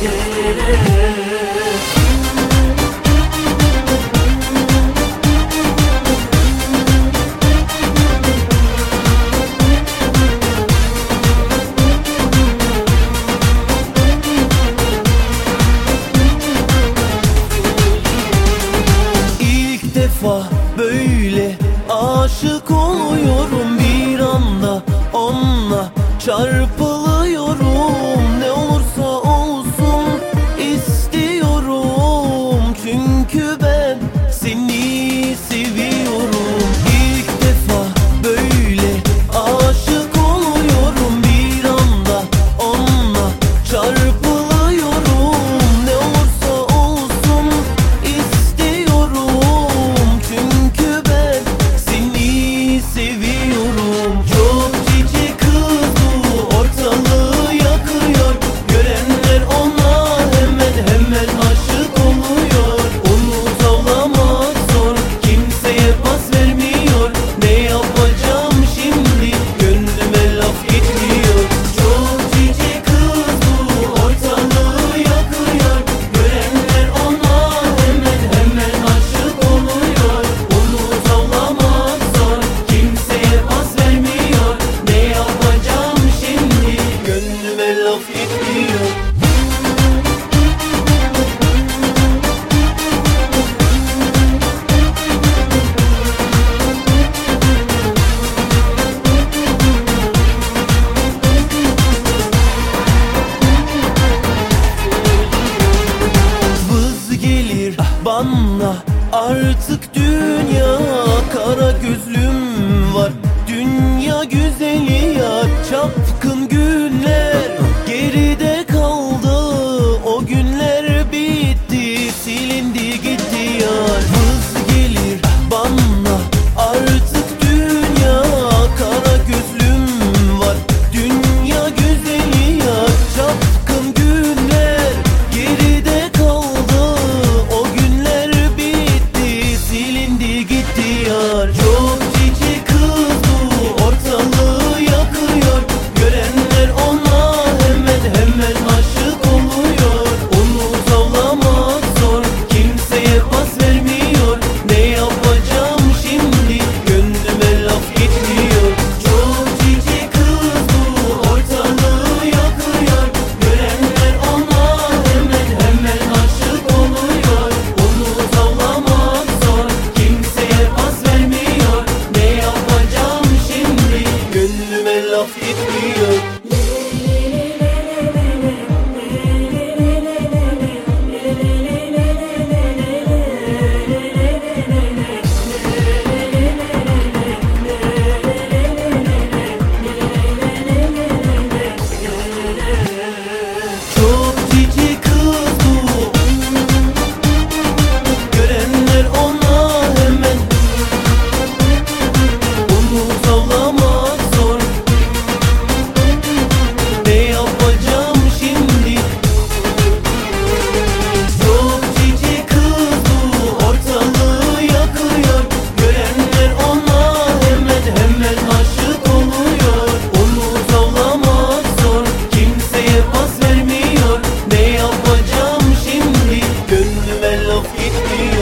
İlk defa böyle aşık oluyorum, bir anda onunla çarpılıyorum. Ne olursa olsun istiyorum, çünkü ben seni seviyorum. İlk defa böyle aşık oluyorum, bir anda onunla çarpılıyorum. Ne olursa olsun istiyorum, çünkü ben seni seviyorum. Çok cici kız bu, ortalığı yakıyor. Görenler ona hemen hemen aşık oluyor. Onu tavlamak zor, kimseye pas vermiyor. Ne yapacağım şimdi, gönlüme laf gitmiyor. Çok cici kız bu, ortalığı yakıyor. Görenler ona hemen hemen aşık oluyor. Onu tavlamak zor, kimseye pas vermiyor. Ne yapacağım şimdi, gönlüme laf gitmiyor. Vız gelir bana artık dünya, kara gözlüm var, dünya güzeli ya. Çapkın günler geride kaldı, o günler bitti, silindi gitti yar. Vız gelir bana artık dünya, kara gözlüm var, dünya güzeli ya. Çapkın günler geride kaldı, o günler bitti, silindi gitti yar. Çok cici kız bu, ortalığı yakıyor. Görenler ona hemen hemen aşık oluyor. Onu tavlamak zor, kimseye pas vermiyor. Ne yapacağım şimdi, gönlüme laf gitmiyor. Çok cici kız bu, ortalığı yakıyor. Görenler ona hemen hemen aşık oluyor. Onu tavlamak zor, kimseye pas vermiyor. Ne yapacağım şimdi, gönlüme laf gitmiyor. Çok cici kız bu, görenler ona hemen, onu tavlamak zor. Ne yapacağım şimdi? Çok cici kız bu, ortalığı yakıyor. Görenler ona hemen hemen aşık oluyor. Onu tavlamak zor, kimseye pas vermiyor. Ne yapacağım şimdi, gönlüme laf gitmiyor.